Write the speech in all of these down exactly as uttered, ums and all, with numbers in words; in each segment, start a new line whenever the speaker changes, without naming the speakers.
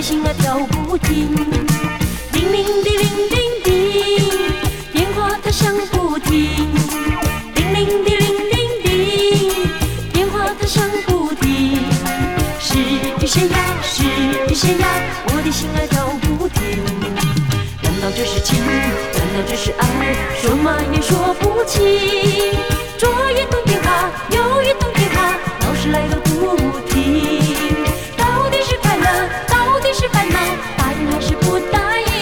心啊跳不停。叮铃叮铃叮叮，电话它响不停。叮铃叮铃叮叮，电话它响不停。是与谁呀？是与谁呀？我的心啊跳不停。难道这是情？难道这是爱？说嘛也说不清。左一通电话，右一通电话，老是来个不停。到底是快乐，到底是烦恼，答应还是不答应？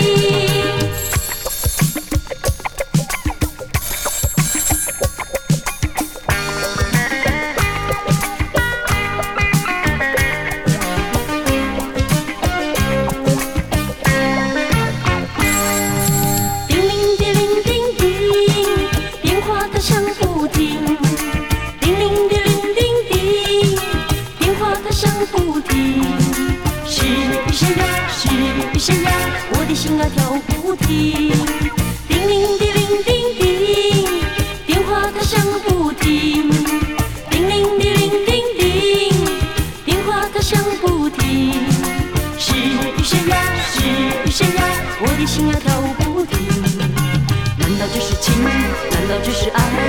叮铃叮铃叮叮，电话它响不停。叮铃叮铃叮叮，电话它响不停。是与谁呀？是与谁呀？我的心啊跳不停。叮铃叮铃叮叮，电话它响不停。叮铃叮铃叮叮，电话它响不停。是与谁呀？是与谁呀？我的心啊跳不停。难道这是情？难道这是爱？